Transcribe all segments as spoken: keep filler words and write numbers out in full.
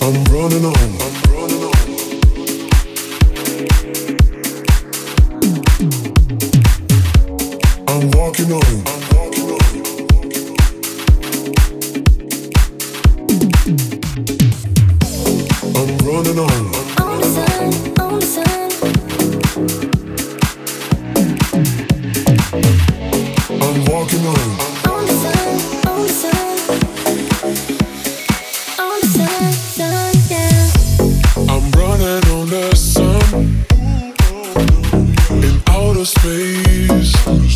I'm running on. I'm walking on. I'm running on. On the sun, on the sun. I'm walking on. On the sun, on the sun. On the sun, sun, yeah. I'm running on the sun in outer space.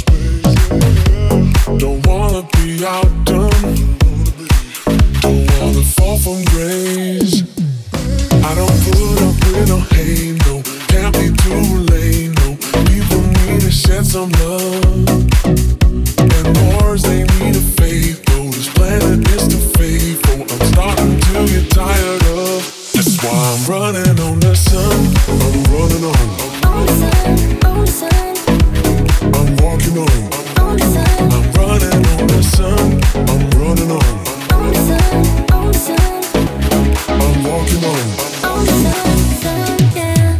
Don't wanna be outdone. Don't wanna fall from grace. I don't put up with no hate, no. Can't be too late, no. People need to shed some love. And wars, they need a faith, though. This planet is too faithful. I'm starting to get tired of. That's why I'm running on the sun. I'm running on. On the sun, on the sun. I'm walking on. On the sun. I'm running on the sun. I'm running on. On the sun, on the sun. I'm walking on. On the sun, sun, yeah.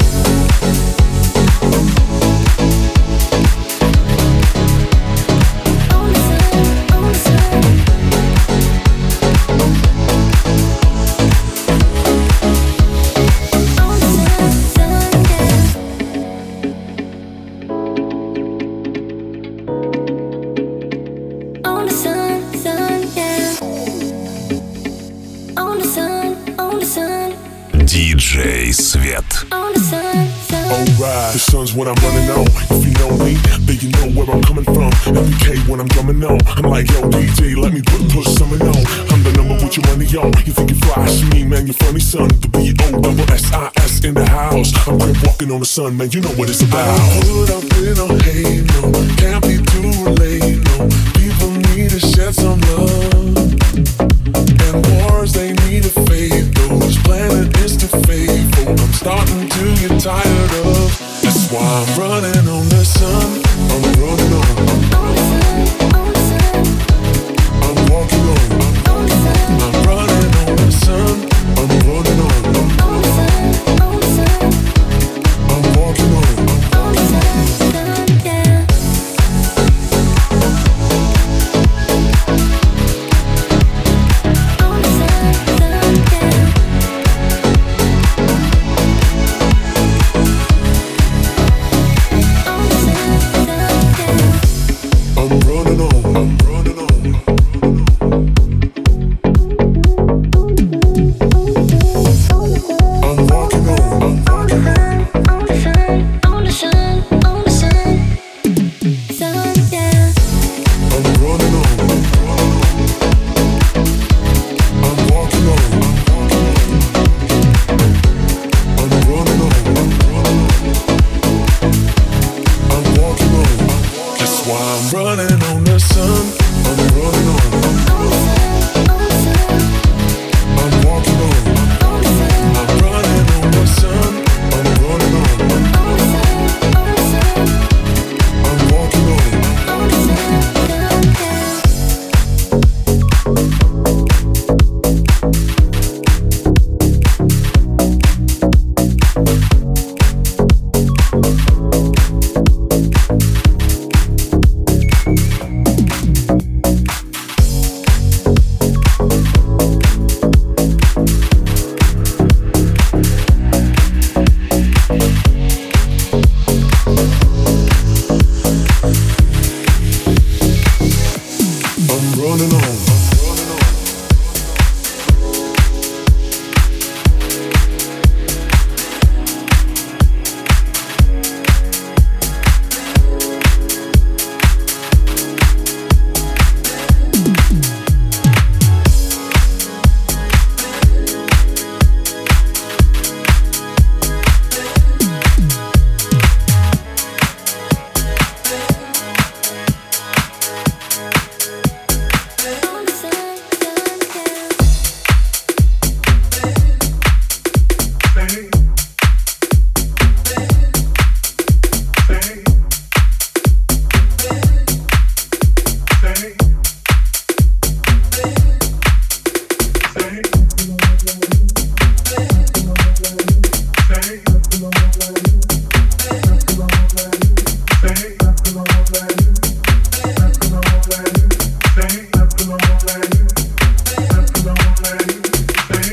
On the sun, on the sun. On the sun, sun, yeah. On the sun, sun, yeah. On the sun, on the sun. диджей Свет. On the sun, sun. Alright, the sun's what I'm running on. If you know me, then you know where I'm coming from. M K when I'm drumming on. I'm like, yo, D J, let me put push something on. I'm the number with your money on. You think you flash me, man, you funny son. The B O double S I S in the house. I'm crib walking on the sun, man, you know what it's about. I don't put up with no hate, no. Can't be too late, no. People need to shed some love. And